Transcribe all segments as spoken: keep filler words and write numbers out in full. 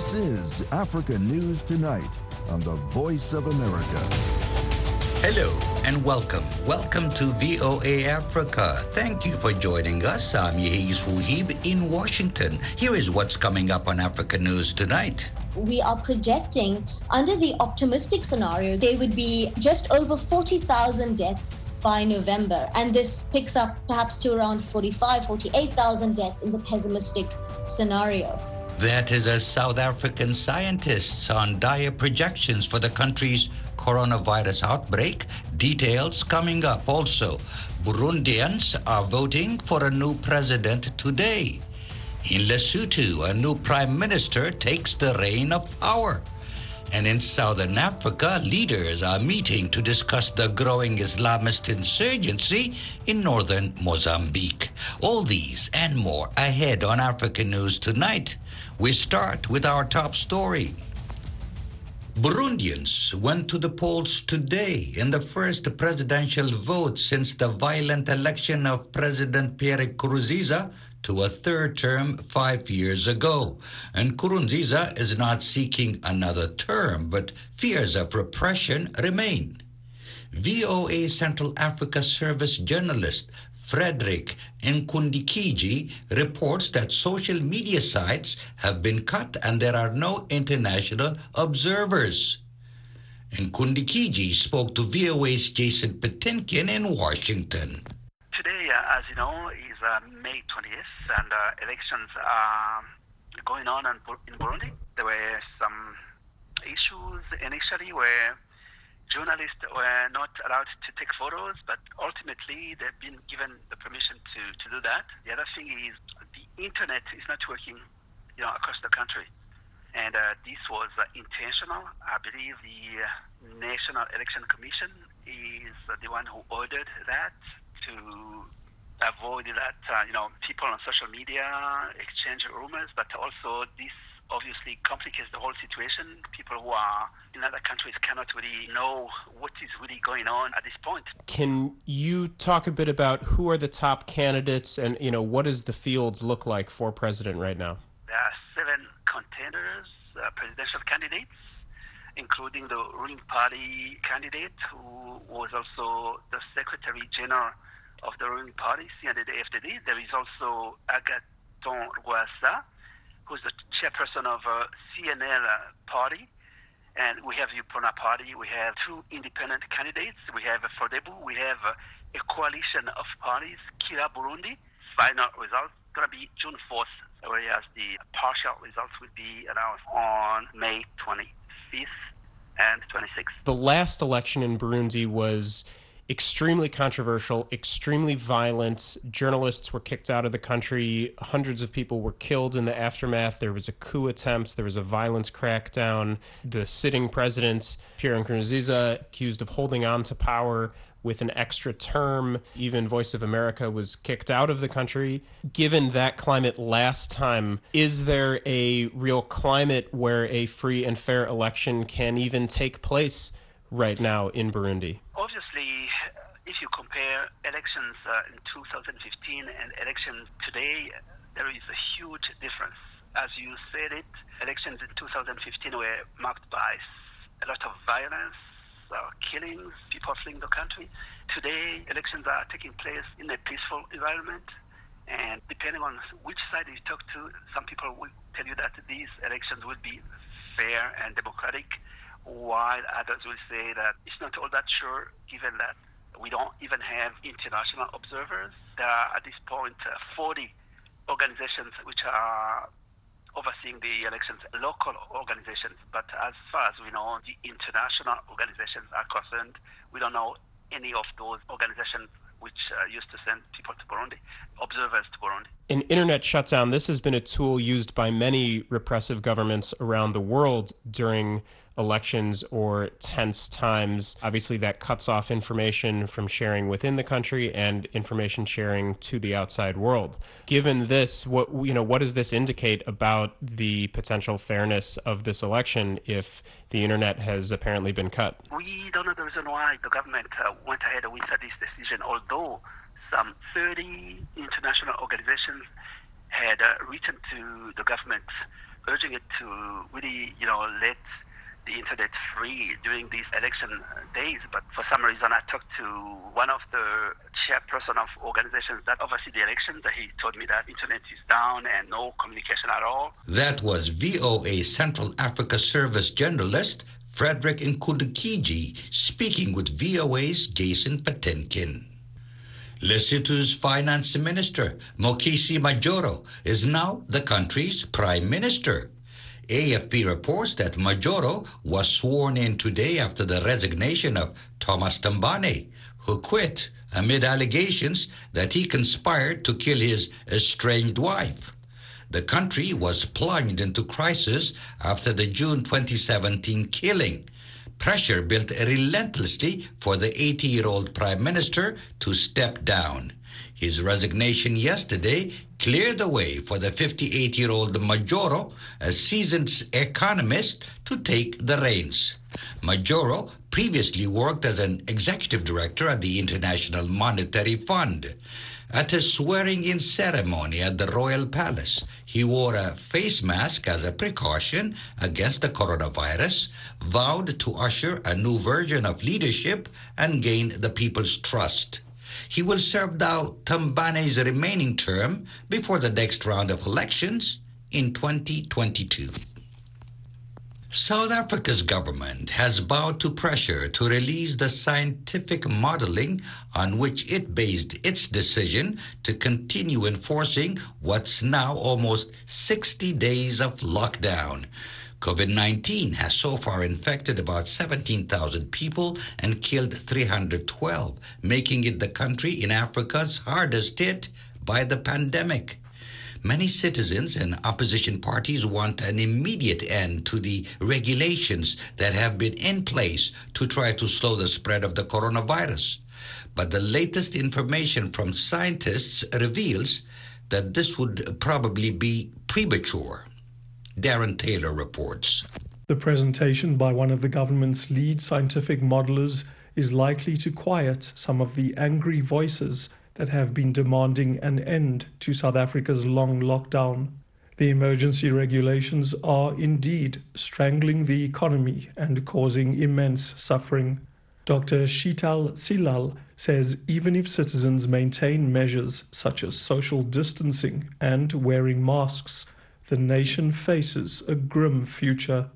This is Africa News Tonight on the Voice of America. Hello and welcome. Welcome to V O A Africa. Thank you for joining us. I'm Yehis Wuhib in Washington. Here is what's coming up on Africa News Tonight. We are projecting, under the optimistic scenario, there would be just over forty thousand deaths by November. And this picks up perhaps to around forty-five, forty-eight thousand deaths in the pessimistic scenario. That is as South African scientists on dire projections for the country's coronavirus outbreak. Details coming up. Also, Burundians are voting for a new president today. In Lesotho, a new prime minister takes the reign of power. And in Southern Africa, leaders are meeting to discuss the growing Islamist insurgency in northern Mozambique. All these and more ahead on Africa News Tonight. We start with our top story. Burundians went to the polls today in the first presidential vote since the violent election of President Pierre Nkurunziza to a third term five years ago. And Nkurunziza is not seeking another term, but fears of repression remain. V O A Central Africa Service journalist Frederick Nkundikiji reports that social media sites have been cut and there are no international observers. Nkundikiji spoke to V O A's Jason Patinkin in Washington. Today, uh, as you know, is uh, May twentieth, and uh, elections are going on in, Bur- in Burundi. There were some issues initially where journalists were not allowed to take photos, but ultimately they've been given the permission to, to do that. The other thing is the internet is not working, you know, across the country. And uh, this was uh, intentional. I believe the uh, National Election Commission is uh, the one who ordered that to avoid that, uh, you know, people on social media exchange rumors, but also this obviously complicates the whole situation. People who are in other countries cannot really know what is really going on at this point. Can you talk a bit about who are the top candidates and, you know, what does the field look like for president right now? There are seven contenders, uh, presidential candidates, including the ruling party candidate who was also the Secretary General of the ruling party, C N D D F D D. There is also Agathon Rwasa, who's the chairperson of uh, C N L uh, party, and we have UPRONA party. We have two independent candidates. We have uh, FRODEBU. We have uh, a coalition of parties, Kira Burundi. Final results going to be June fourth, whereas the partial results will be announced on May twenty-fifth and twenty-sixth. The last election in Burundi was extremely controversial, extremely violent. Journalists were kicked out of the country. Hundreds of people were killed in the aftermath. There was a coup attempt. There was a violent crackdown. The sitting president, Pierre Nkurunziza, accused of holding on to power with an extra term. Even Voice of America was kicked out of the country. Given that climate last time, is there a real climate where a free and fair election can even take place right now in Burundi? Obviously, if you compare elections uh, in two thousand fifteen and elections today, there is a huge difference. As you said it, elections in two thousand fifteen were marked by a lot of violence, uh, killings, people fleeing the country. Today, elections are taking place in a peaceful environment, and depending on which side you talk to, some people will tell you that these elections will be fair and democratic, while others will say that it's not all that sure, given that we don't even have international observers. There are, at this point, uh, forty organizations which are overseeing the elections, local organizations. But as far as we know, the international organizations are concerned, we don't know any of those organizations which uh, used to send people to Burundi, observers to Burundi. An internet shutdown, this has been a tool used by many repressive governments around the world during elections or tense times. Obviously, that cuts off information from sharing within the country and information sharing to the outside world. Given this, what you know, what does this indicate about the potential fairness of this election if the internet has apparently been cut? We don't know the reason why the government uh, went ahead with uh, this decision, although some thirty international organizations had uh, written to the government urging it to really, you know, let the internet free during these election days. But for some reason, I talked to one of the chairperson of organizations that oversee the elections. He told me that internet is down and no communication at all. That was V O A Central Africa Service journalist Frederick Nkundikiji speaking with V O A's Jason Patinkin. Lesotho's finance minister, Mokisi Majoro, is now the country's prime minister. A F P reports that Majoro was sworn in today after the resignation of Thomas Tambane, who quit amid allegations that he conspired to kill his estranged wife. The country was plunged into crisis after the June twenty seventeen killing. Pressure built relentlessly for the eighty-year-old prime minister to step down. His resignation yesterday cleared the way for the fifty-eight-year-old Majoro, a seasoned economist, to take the reins. Majoro previously worked as an executive director at the International Monetary Fund. At his swearing-in ceremony at the Royal Palace, he wore a face mask as a precaution against the coronavirus, vowed to usher a new version of leadership and gain the people's trust. He will serve out Tambane's remaining term before the next round of elections in twenty twenty-two. South Africa's government has bowed to pressure to release the scientific modeling on which it based its decision to continue enforcing what's now almost sixty days of lockdown. COVID nineteen has so far infected about seventeen thousand people and killed three hundred twelve, making it the country in Africa's hardest hit by the pandemic. Many citizens and opposition parties want an immediate end to the regulations that have been in place to try to slow the spread of the coronavirus. But the latest information from scientists reveals that this would probably be premature. Darren Taylor reports. The presentation by one of the government's lead scientific modelers is likely to quiet some of the angry voices that have been demanding an end to South Africa's long lockdown. The emergency regulations are indeed strangling the economy and causing immense suffering. Doctor Sheetal Silal says even if citizens maintain measures such as social distancing and wearing masks, the nation faces a grim future.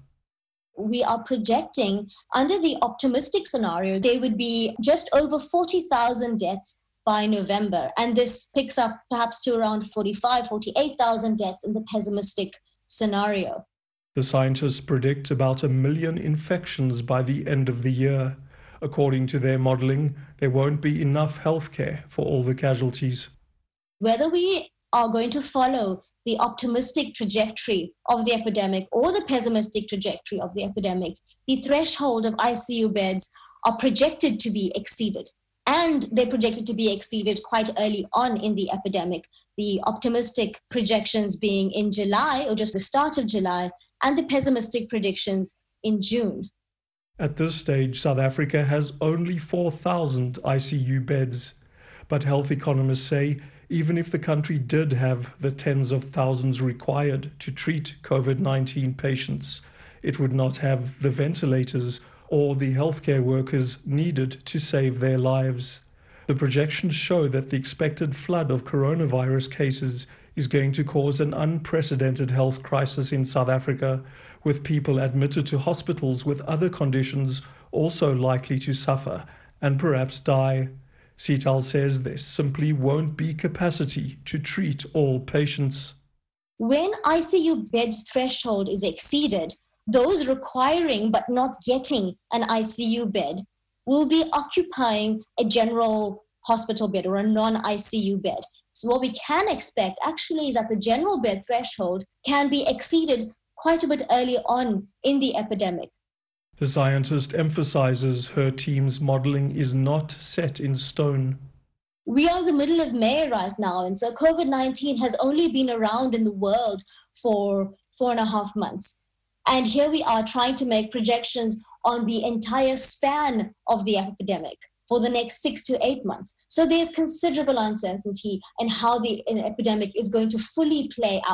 We are projecting, under the optimistic scenario, there would be just over forty thousand deaths by November. And this picks up perhaps to around forty-five, forty-eight thousand deaths in the pessimistic scenario. The scientists predict about a million infections by the end of the year. According to their modeling, there won't be enough healthcare for all the casualties. Whether we are going to follow the optimistic trajectory of the epidemic or the pessimistic trajectory of the epidemic, the threshold of I C U beds are projected to be exceeded. And they're projected to be exceeded quite early on in the epidemic. The optimistic projections being in July, or just the start of July, and the pessimistic predictions in June. At this stage, South Africa has only four thousand I C U beds. But health economists say even if the country did have the tens of thousands required to treat COVID nineteen patients, it would not have the ventilators or the healthcare workers needed to save their lives. The projections show that the expected flood of coronavirus cases is going to cause an unprecedented health crisis in South Africa, with people admitted to hospitals with other conditions also likely to suffer and perhaps die. Sheetal says there simply won't be capacity to treat all patients. When I C U bed threshold is exceeded, those requiring but not getting an I C U bed will be occupying a general hospital bed or a non-I C U bed. So what we can expect actually is that the general bed threshold can be exceeded quite a bit early on in the epidemic. The scientist emphasizes her team's modeling is not set in stone. We are in the middle of May right now, and so COVID nineteen has only been around in the world for four and a half months. And here we are trying to make projections on the entire span of the epidemic for the next six to eight months. So there's considerable uncertainty in how the epidemic is going to fully play out.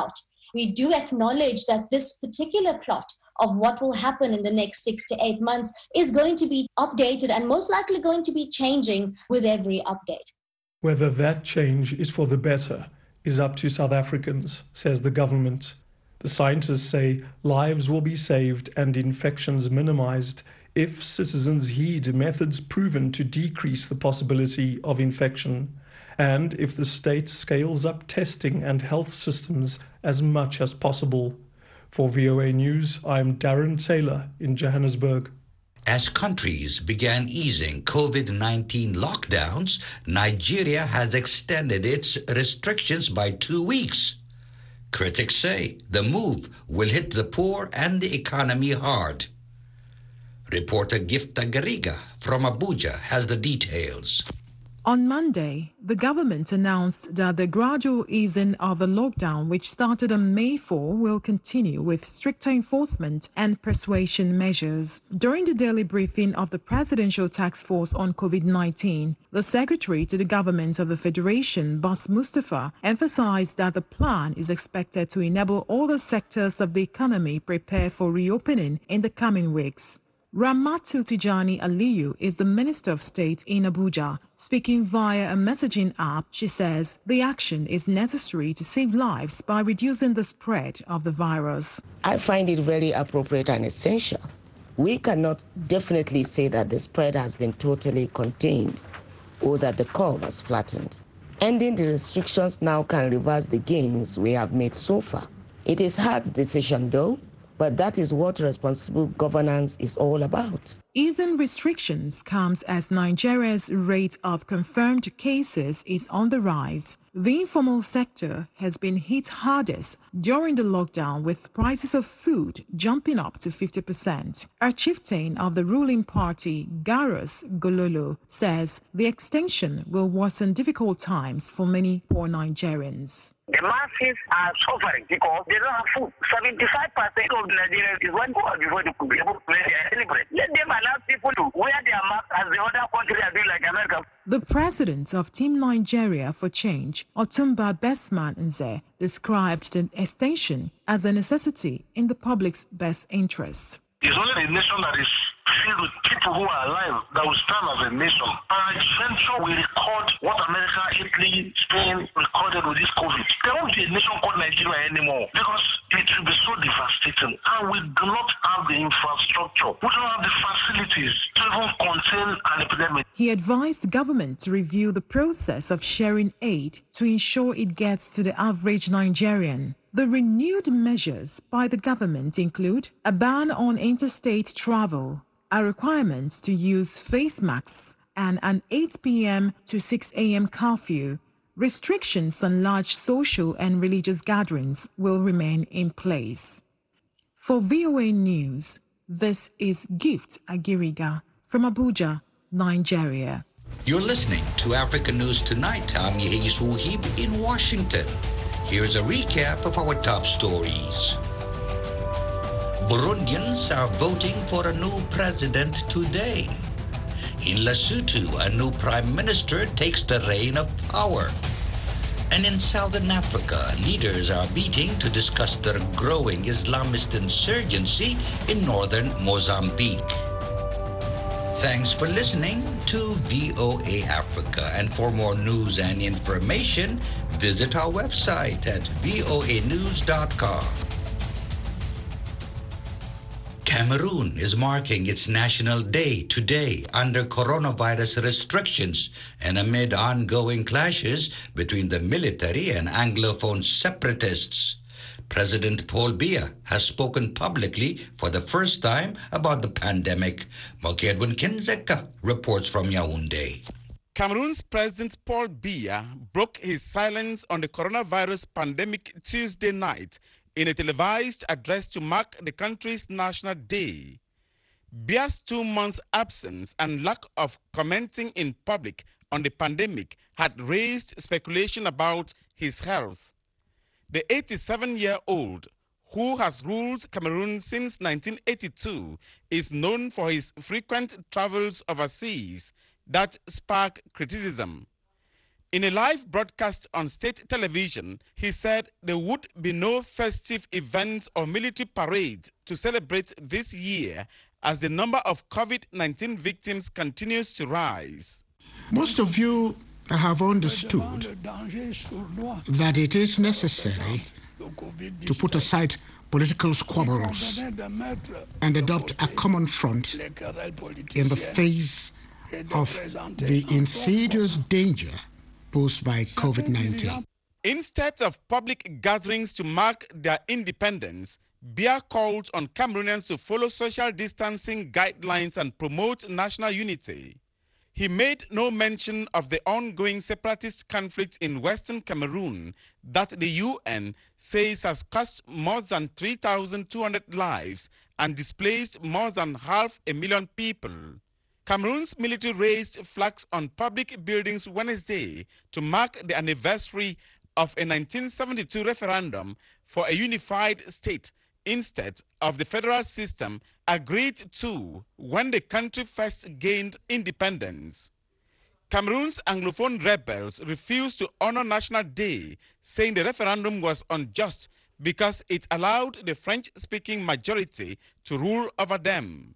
We do acknowledge that this particular plot of what will happen in the next six to eight months is going to be updated and most likely going to be changing with every update. Whether that change is for the better is up to South Africans, says the government. The scientists say lives will be saved and infections minimized if citizens heed methods proven to decrease the possibility of infection, and if the state scales up testing and health systems as much as possible. For V O A News, I'm Darren Taylor in Johannesburg. As countries began easing COVID nineteen lockdowns, Nigeria has extended its restrictions by two weeks. Critics say the move will hit the poor and the economy hard. Reporter Gifta Gariga from Abuja has the details. On Monday, the government announced that the gradual easing of the lockdown, which started on May fourth, will continue with stricter enforcement and persuasion measures. During the daily briefing of the Presidential Task Force on COVID nineteen, the Secretary to the Government of the Federation, Bas Mustafa, emphasized that the plan is expected to enable all the sectors of the economy prepare for reopening in the coming weeks. Ramatu Tijani Aliyu is the Minister of State in Abuja. Speaking via a messaging app, she says the action is necessary to save lives by reducing the spread of the virus. I find it very appropriate and essential. We cannot definitely say that the spread has been totally contained or that the curve has flattened. Ending the restrictions now can reverse the gains we have made so far. It is a hard decision though, but that is what responsible governance is all about. Easing restrictions comes as Nigeria's rate of confirmed cases is on the rise. The informal sector has been hit hardest during the lockdown, with prices of food jumping up to fifty percent. A chieftain of the ruling party, Garus Gololo, says the extension will worsen difficult times for many poor Nigerians. The masses are suffering because they don't have food. seventy-five percent of Nigerians is one hour before they could be able to celebrate. Let them allow people to wear their masks as the other countries are doing, like America. The president of Team Nigeria for Change, Otumba Besman Nze, described the extension as a necessity in the public's best interest. It's only a nation that is filled with people who are alive that will stand as a nation. Our adventure will record what America, Italy, Spain recorded with this COVID. There won't be a nation called Nigeria anymore because it will be so devastating. And we do not have the infrastructure. We don't have the facilities to even contain an epidemic. He advised the government to review the process of sharing aid to ensure it gets to the average Nigerian. The renewed measures by the government include a ban on interstate travel, a requirement to use face masks, and an eight p m to six a m curfew. Restrictions on large social and religious gatherings will remain in place. For V O A News, this is Gift Agiriga from Abuja, Nigeria. You're listening to Africa News Tonight. I'm Yehis Wuhib in Washington. Here's a recap of our top stories. Burundians are voting for a new president today. In Lesotho, a new prime minister takes the reign of power. And in Southern Africa, leaders are meeting to discuss their growing Islamist insurgency in northern Mozambique. Thanks for listening to V O A Africa. And for more news and information, visit our website at voa news dot com. Cameroon is marking its National Day today under coronavirus restrictions and amid ongoing clashes between the military and Anglophone separatists. President Paul Biya has spoken publicly for the first time about the pandemic. Mokedwin Kinzeka reports from Yaoundé. Cameroon's President Paul Biya broke his silence on the coronavirus pandemic Tuesday night in a televised address to mark the country's National Day. Biya's two-month absence and lack of commenting in public on the pandemic had raised speculation about his health. The eighty-seven-year-old, who has ruled Cameroon since nineteen eighty-two, is known for his frequent travels overseas that spark criticism. In a live broadcast on state television, he said there would be no festive events or military parades to celebrate this year as the number of COVID nineteen victims continues to rise. Most of you have understood that it is necessary to put aside political squabbles and adopt a common front in the face of the insidious danger posed by COVID nineteen. Instead of public gatherings to mark their independence, Biya called on Cameroonians to follow social distancing guidelines and promote national unity. He made no mention of the ongoing separatist conflict in Western Cameroon that the U N says has cost more than three thousand two hundred lives and displaced more than half a million people. Cameroon's military raised flags on public buildings Wednesday to mark the anniversary of a nineteen seventy-two referendum for a unified state instead of the federal system agreed to when the country first gained independence. Cameroon's Anglophone rebels refused to honor National Day, saying the referendum was unjust because it allowed the French-speaking majority to rule over them.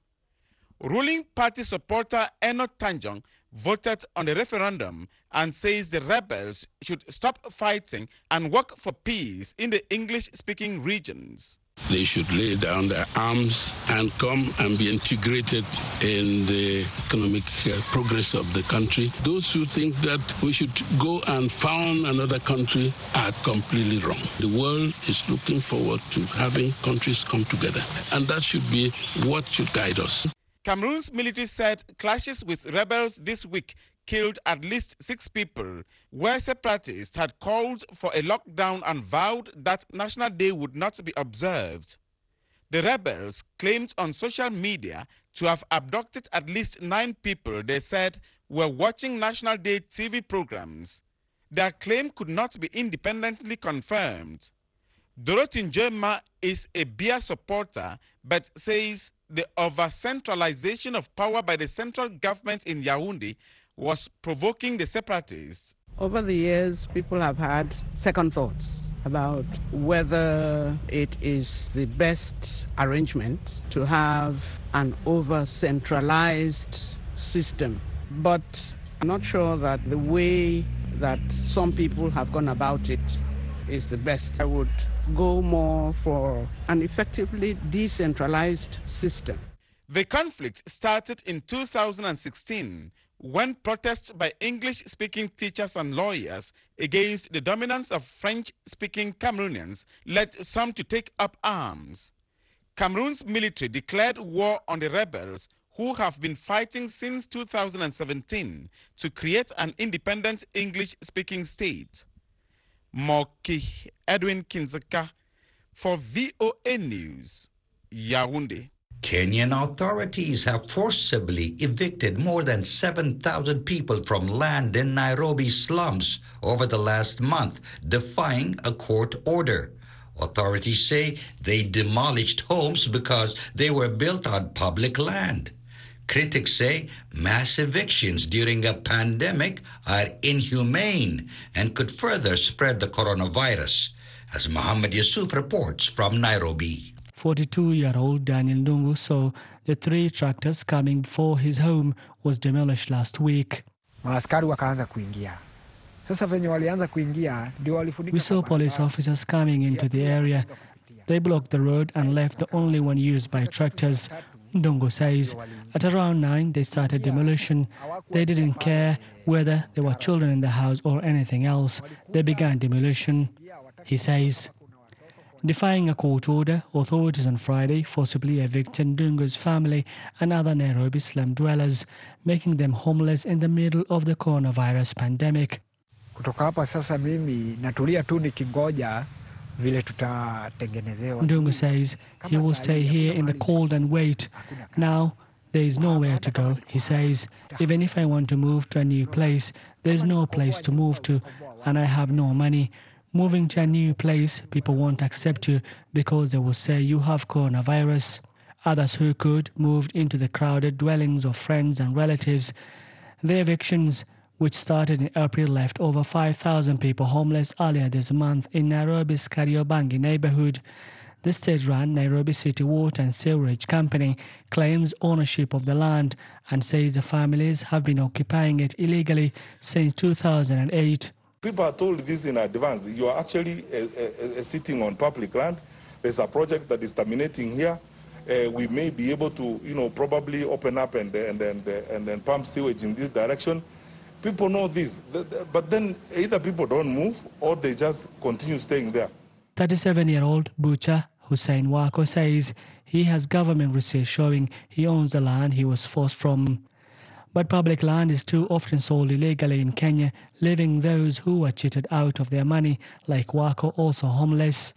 Ruling party supporter Eno Tanjong voted on the referendum and says the rebels should stop fighting and work for peace in the English-speaking regions. They should lay down their arms and come and be integrated in the economic uh, progress of the country. Those who think that we should go and found another country are completely wrong. The world is looking forward to having countries come together, and that should be what should guide us. Cameroon's military said clashes with rebels this week killed at least six people, where separatists had called for a lockdown and vowed that National Day would not be observed. The rebels claimed on social media to have abducted at least nine people they said were watching National Day T V programs. Their claim could not be independently confirmed. Dorothy Njema is a Biya supporter but says the over-centralization of power by the central government in Yaoundé was provoking the separatists. Over the years, people have had second thoughts about whether it is the best arrangement to have an over-centralized system. But I'm not sure that the way that some people have gone about it is the best. I would go more for an effectively decentralized system. The conflict started in two thousand sixteen when protests by English-speaking teachers and lawyers against the dominance of French-speaking Cameroonians led some to take up arms. Cameroon's military declared war on the rebels who have been fighting since two thousand seventeen to create an independent English-speaking state. Moki Edwin Kinzeka for V O A News, Yaoundé. Kenyan authorities have forcibly evicted more than seven thousand people from land in Nairobi slums over the last month, defying a court order. Authorities say they demolished homes because they were built on public land. Critics say mass evictions during a pandemic are inhumane and could further spread the coronavirus, as Muhammad Yusuf reports from Nairobi. forty-two-year-old Daniel Ndungu saw the three tractors coming before his home was demolished last week. Maaskari wakaanza kuingia. Sasa venye walianza kuingia ndio walifunika. We saw police officers coming into the area. They blocked the road and left the only one used by tractors. Ndungu says at around nine they started demolition. They didn't care whether there were children in the house or anything else. They began demolition, he says. Defying a court order, authorities on Friday forcibly evicted Ndungu's family and other Nairobi slum dwellers, making them homeless in the middle of the coronavirus pandemic. Kutoka hapa sasa mimi natulia tu nikingoja vile tutatengenezewa. Ndungu says he will stay here in the cold and wait. Now, there is nowhere to go, he says. Even if I want to move to a new place, there is no place to move to, and I have no money. Moving to a new place, people won't accept you because they will say you have coronavirus. Others who could moved into the crowded dwellings of friends and relatives. The evictions which started in April, left over five thousand people homeless earlier this month in Nairobi's Kariobangi neighborhood. The state-run Nairobi City Water and Sewerage Company claims ownership of the land and says the families have been occupying it illegally since two thousand eight. People are told this in advance. You are actually uh, uh, uh, sitting on public land. There's a project that is terminating here. Uh, we may be able to, you know, probably open up and and and, uh, and then pump sewage in this direction. People know this, but then either people don't move or they just continue staying there. thirty-seven-year-old Bucha Hussein Wako says he has government receipts showing he owns the land he was forced from. But public land is too often sold illegally in Kenya, leaving those who were cheated out of their money, like Wako, also homeless.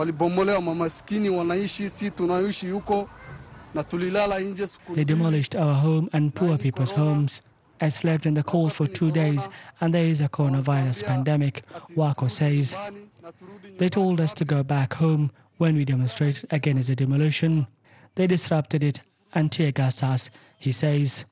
They demolished our home and poor people's homes. I slept in the cold for two days and there is a coronavirus pandemic, Wako says. They told us to go back home when we demonstrated against the demolition. They disrupted it and tear-gassed us, he says.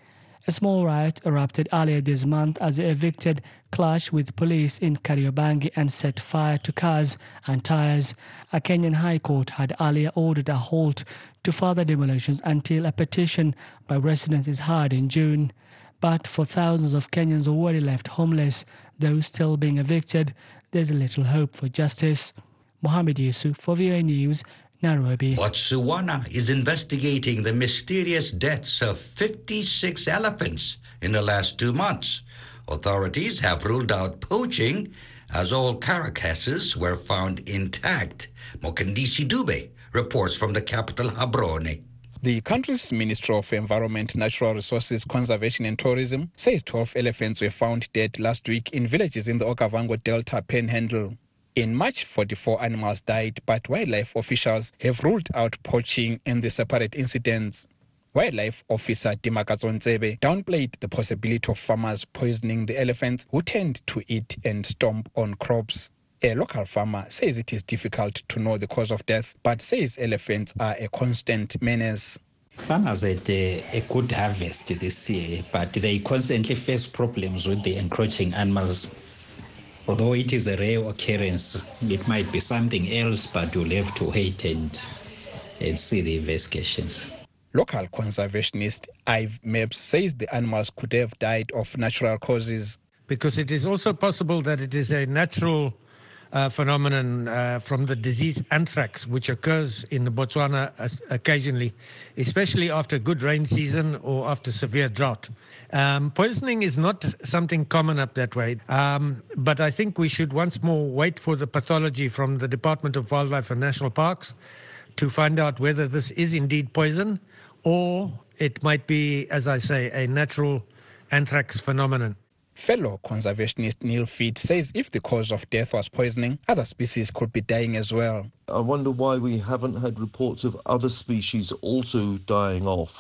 A small riot erupted earlier this month as the evicted clashed with police in Kariobangi and set fire to cars and tires. A Kenyan High Court had earlier ordered a halt to further demolitions until a petition by residents is heard in June. But for thousands of Kenyans already left homeless, those still being evicted, there's little hope for justice. Mohamed Yusuf for V O A News, Nairobi. Botswana is investigating the mysterious deaths of fifty-six elephants in the last two months. Authorities have ruled out poaching as all carcasses were found intact. Mokandisi Dube reports from the capital, Gaborone. The country's Ministry of Environment, Natural Resources, Conservation and Tourism says twelve elephants were found dead last week in villages in the Okavango Delta Panhandle. In March, forty-four animals died, but wildlife officials have ruled out poaching and the separate incidents. Wildlife Officer Dimakazo Ntsebe downplayed the possibility of farmers poisoning the elephants who tend to eat and stomp on crops. A local farmer says it is difficult to know the cause of death, but says elephants are a constant menace. Farmers had a, a good harvest this year, but they constantly face problems with the encroaching animals. Although it is a rare occurrence, it might be something else, but you'll have to wait and, and see the investigations. Local conservationist Ive Mebs says the animals could have died of natural causes. Because it is also possible that it is a natural uh, phenomenon uh, from the disease anthrax, which occurs in Botswana occasionally, especially after a good rain season or after severe drought. Um, poisoning is not something common up that way, um, but I think we should once more wait for the pathology from the Department of Wildlife and National Parks to find out whether this is indeed poison or it might be, as I say, a natural anthrax phenomenon. Fellow conservationist Neil Feed says if the cause of death was poisoning, other species could be dying as well. I wonder why we haven't had reports of other species also dying off.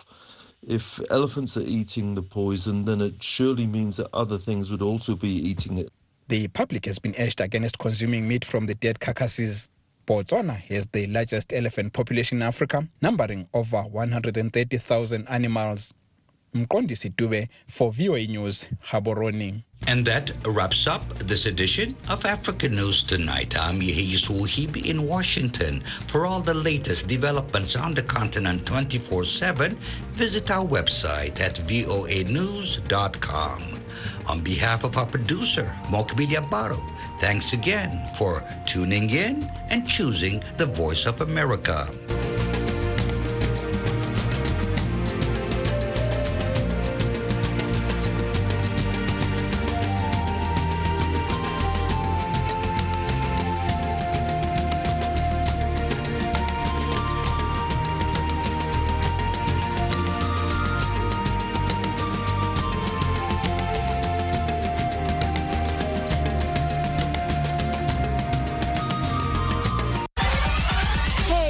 If elephants are eating the poison, then it surely means that other things would also be eating it. The public has been urged against consuming meat from the dead carcasses. Botswana has the largest elephant population in Africa, numbering over one hundred thirty thousand animals. Mkondisi Dube for V O A News, Gaborone. And that wraps up this edition of African News Tonight. I'm Yehis Wuhibi in Washington. For all the latest developments on the continent twenty-four seven, visit our website at voa news dot com. On behalf of our producer, Mokbilia Baro, thanks again for tuning in and choosing the Voice of America.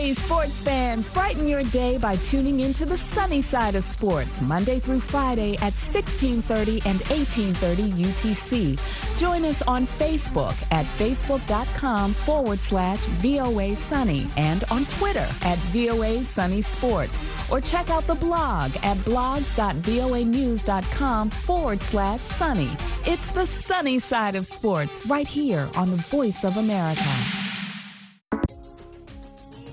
Hey, sports fans, brighten your day by tuning into the sunny side of sports, Monday through Friday at sixteen thirty and eighteen thirty U T C. Join us on Facebook at facebook.com forward slash VOA Sunny and on Twitter at VOA Sunny Sports. Or check out the blog at blogs.voanews.com forward slash sunny. It's the sunny side of sports right here on the Voice of America.